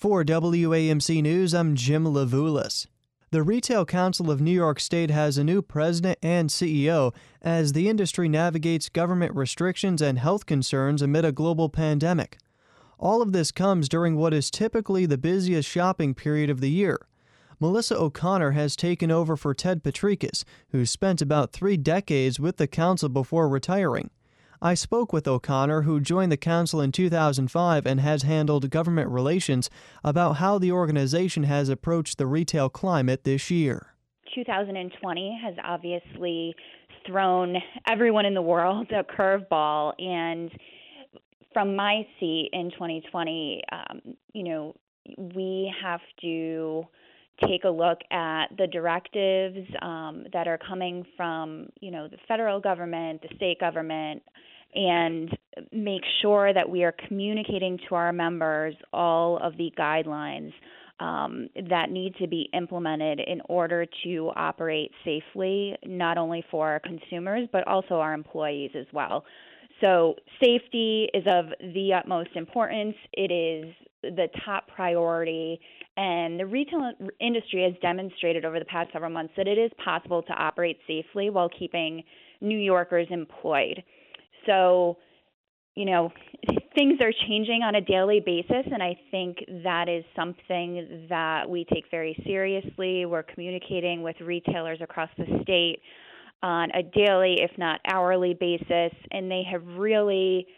For WAMC News, I'm Jim Levulis. The Retail Council of New York State has a new president and CEO as the industry navigates government restrictions and health concerns amid a global pandemic. All of this comes during what is typically the busiest shopping period of the year. Melissa O'Connor has taken over for Ted Patrikas, who spent about 3 decades with the council before retiring. I spoke with O'Connor, who joined the council in 2005 and has handled government relations, about how the organization has approached the retail climate this year. 2020 has obviously thrown everyone in the world a curveball, and from my seat in 2020, we have to take a look at the directives that are coming from, the federal government, the state government, and make sure that we are communicating to our members all of the guidelines that need to be implemented in order to operate safely, not only for our consumers, but also our employees as well. So safety is of the utmost importance. It is the top priority, and the retail industry has demonstrated over the past several months that it is possible to operate safely while keeping New Yorkers employed. So, things are changing on a daily basis, and I think that is something that we take very seriously. We're communicating with retailers across the state on a daily, if not hourly basis, and they have really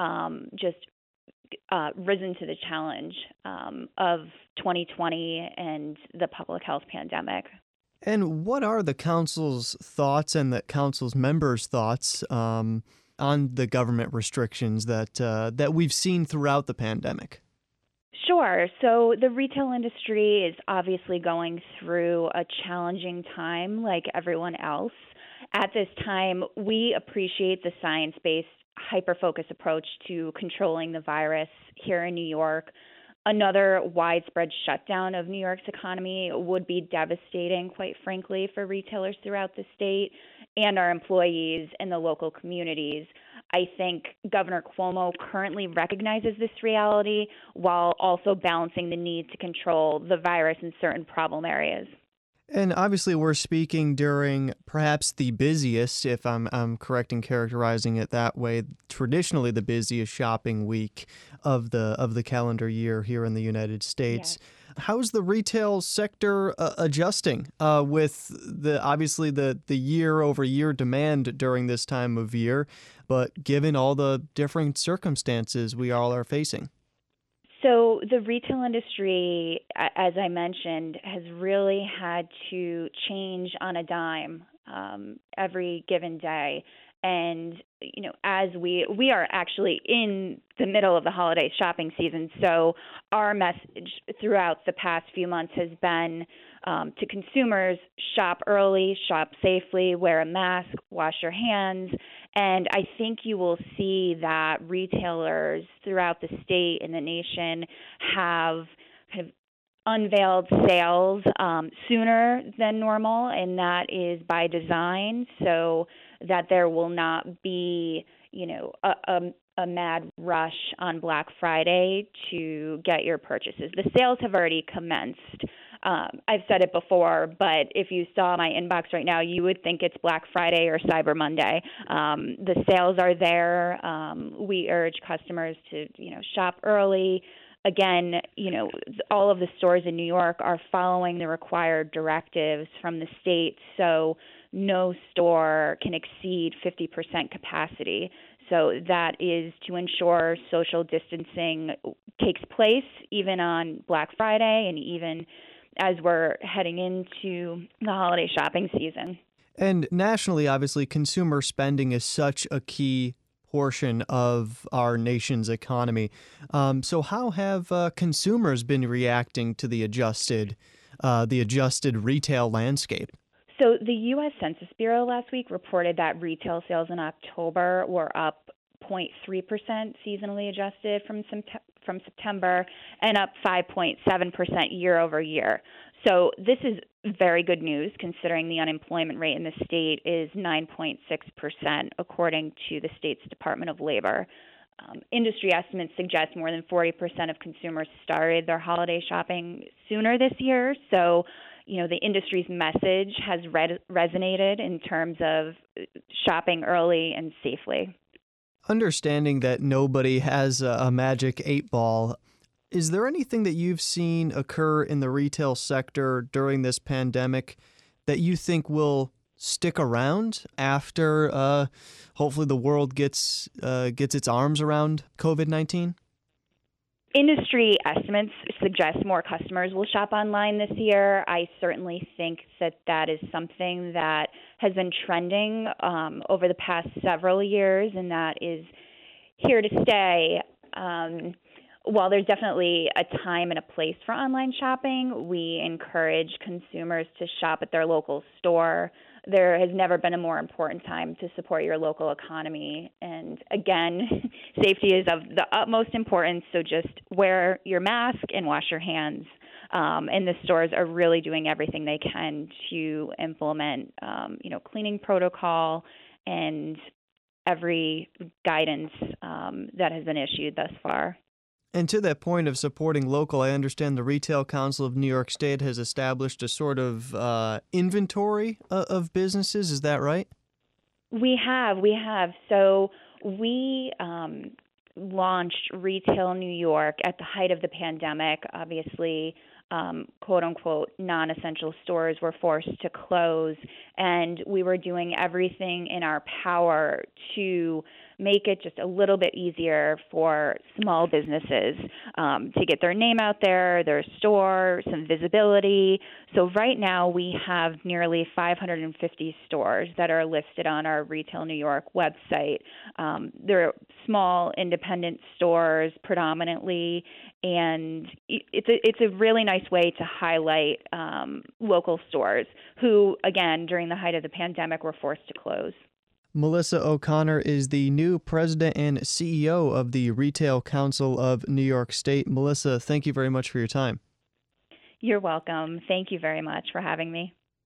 risen to the challenge of 2020 and the public health pandemic. And what are the council's thoughts and the council's members' thoughts on the government restrictions that we've seen throughout the pandemic? Sure. So the retail industry is obviously going through a challenging time like everyone else. At this time, we appreciate the science-based, hyper-focused approach to controlling the virus here in New York. Another widespread shutdown of New York's economy would be devastating, quite frankly, for retailers throughout the state and our employees in the local communities. I think Governor Cuomo currently recognizes this reality while also balancing the need to control the virus in certain problem areas. And obviously, we're speaking during perhaps the busiest, if I'm correct in characterizing it that way, traditionally the busiest shopping week of the calendar year here in the United States. Yes. How's the retail sector adjusting with the year-over-year demand during this time of year, but given all the different circumstances we all are facing? So the retail industry, as I mentioned, has really had to change on a dime every given day. And, as we are actually in the middle of the holiday shopping season, so our message throughout the past few months has been to consumers: shop early, shop safely, wear a mask, wash your hands. And I think you will see that retailers throughout the state and the nation have kind of unveiled sales sooner than normal, and that is by design, so that there will not be, a mad rush on Black Friday to get your purchases. The sales have already commenced. I've said it before, but if you saw my inbox right now, you would think it's Black Friday or Cyber Monday. The sales are there. We urge customers to, shop early. Again, all of the stores in New York are following the required directives from the state, so no store can exceed 50% capacity. So that is to ensure social distancing takes place even on Black Friday and even as we're heading into the holiday shopping season. And nationally, obviously, consumer spending is such a key portion of our nation's economy. So how have consumers been reacting to the adjusted retail landscape? So the U.S. Census Bureau last week reported that retail sales in October were up 0.3% seasonally adjusted from September and up 5.7% year over year. So this is very good news considering the unemployment rate in the state is 9.6% according to the state's Department of Labor. Industry estimates suggest more than 40% of consumers started their holiday shopping sooner this year. So, the industry's message has resonated in terms of shopping early and safely. Understanding that nobody has a magic 8 ball, is there anything that you've seen occur in the retail sector during this pandemic that you think will stick around after hopefully the world gets its arms around COVID-19? Industry estimates suggest more customers will shop online this year. I certainly think that is something that has been trending over the past several years, and that is here to stay. While there's definitely a time and a place for online shopping, we encourage consumers to shop at their local store. There has never been a more important time to support your local economy. And again, safety is of the utmost importance, so just wear your mask and wash your hands. And the stores are really doing everything they can to implement, cleaning protocol and every guidance that has been issued thus far. And to that point of supporting local, I understand the Retail Council of New York State has established a sort of inventory of businesses. Is that right? We have. So we launched Retail New York at the height of the pandemic. Obviously, quote unquote, non-essential stores were forced to close, and we were doing everything in our power to make it just a little bit easier for small businesses to get their name out there, their store, some visibility. So right now we have nearly 550 stores that are listed on our Retail New York website. They're small independent stores predominantly, and it's a really nice way to highlight local stores who, again, during the height of the pandemic were forced to close. Melissa O'Connor is the new president and CEO of the Retail Council of New York State. Melissa, thank you very much for your time. You're welcome. Thank you very much for having me.